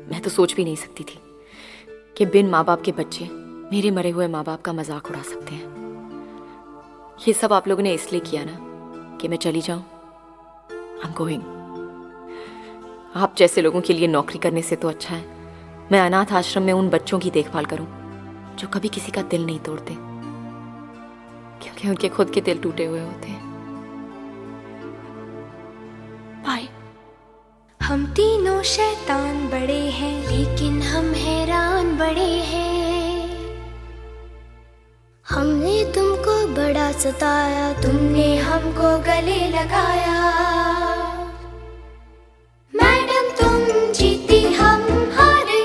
मैं तो सोच भी नहीं सकती थी कि बिन माँ बाप के बच्चे मेरे मरे हुए माँ बाप का मजाक उड़ा सकते हैं। ये सब आप लोगों ने इसलिए किया ना कि मैं चली जाऊं। I am going. आप जैसे लोगों के लिए नौकरी करने से तो अच्छा है मैं अनाथ आश्रम में उन बच्चों की देखभाल करूं जो कभी किसी का दिल नहीं तोड़ते, क्योंकि उनके खुद के दिल टूटे हुए होते हैं। बाय। हम तीनों शैतान बड़े हैं लेकिन हम हैरान बड़े हैं। हमने तुमको बड़ा सताया, तुमने हमको गले लगाया। मैडम तुम जीती हम हारे,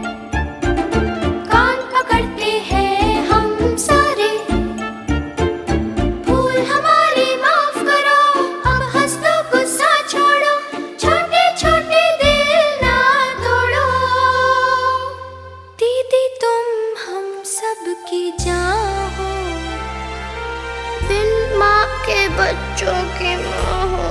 कान पकड़ते हैं हम सारे। भूल हमारी माफ करो, अब हंस दो गुस्सा छोड़ो, छोटे छोटे दिल ना तोड़ो। दीदी तुम हम सब की जान हो, बिन माँ के बच्चों की माँ हो।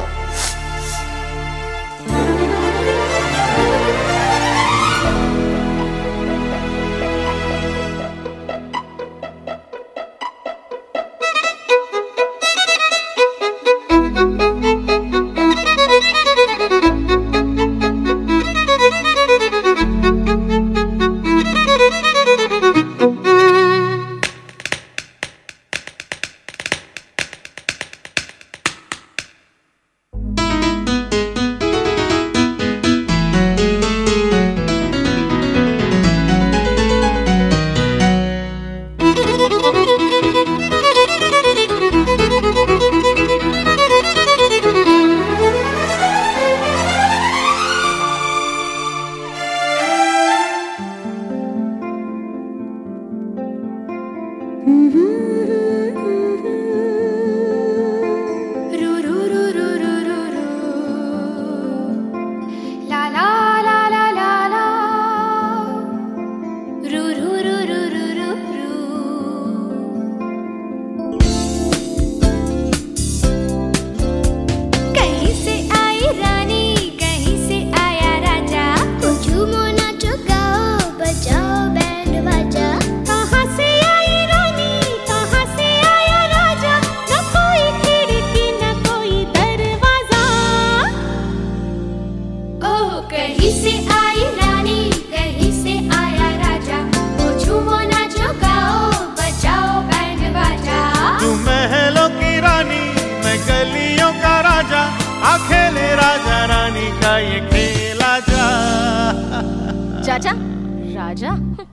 ये खेला जा चाचा राजा।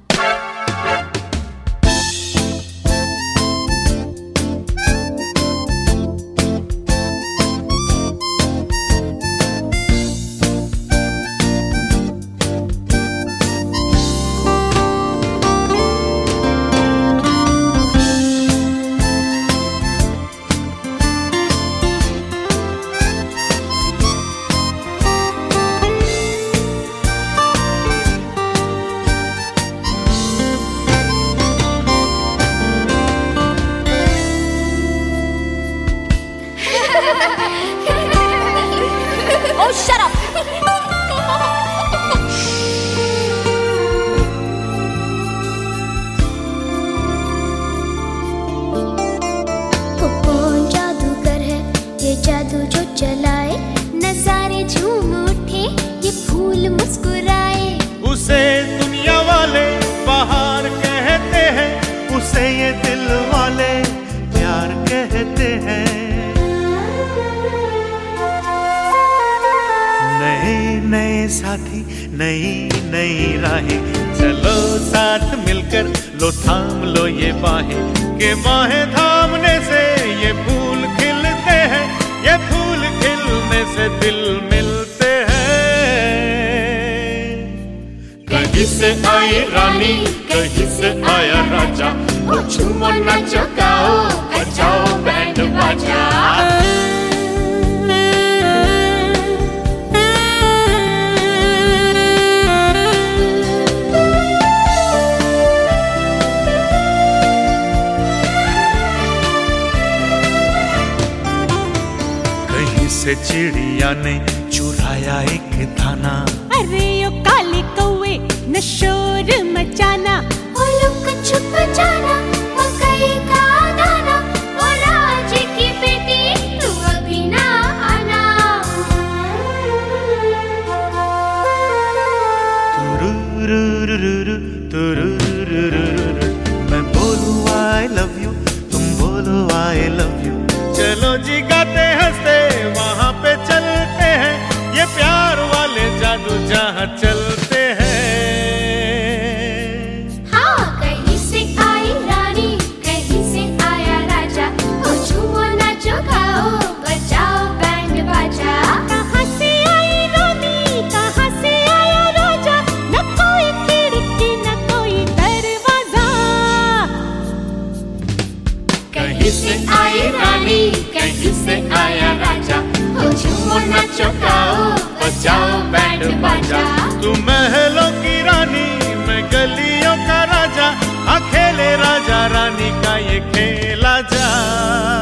Oh, shut up! वो कौन जादूगर है ये जादू जो चलाए, नजारे झूम उठे ये फूल मुस्कुराए। उसे दुनिया वाले बाहर कहते हैं, उसे ये दिल वाले प्यार कहते हैं। नए साथी नई नई राहें, चलो साथ मिलकर लो थाम लो ये बाहें, के बाहें थामने से ये फूल खिलते हैं, ये फूल खिलने से दिल मिलते हैं। कहीं से आई रानी कहीं से आया राजा, ओ झूमो नाचो गाओ बजाओ बैंड बाजा। से चिड़िया ने चुराया एक दाना, अरे यो काले कौवे न शोर मचाना, वो लुक छुप जाना, मकई का दाना, वो राज की बेटी तू अभी ना आना। तुरुरुरुरुरु, तुरुरुरुरुरु, मैं बोलूं I love you, तुम बोलो I love you। चलो जी गाते हंसते वहाँ पे चलते हैं, ये प्यार वाले जादू जहाँ चलते हैं। हाँ, कहीं से आई रानी, कहीं से आया राजा, ओ झूमो नाचो गाओ बजाओ बैंड बाजा। कहाँ से आई रानी, कहाँ से आया राजा, न कोई खिड़की न कोई दरवाजा। कहीं से आई रानी, कहीं से आया राजा, ओ झूमो नाचो गाओ बजाओ बैंड बाजा। तू महलों की रानी, मैं गलियों का राजा, खेले राजा रानी का ये खेला जा।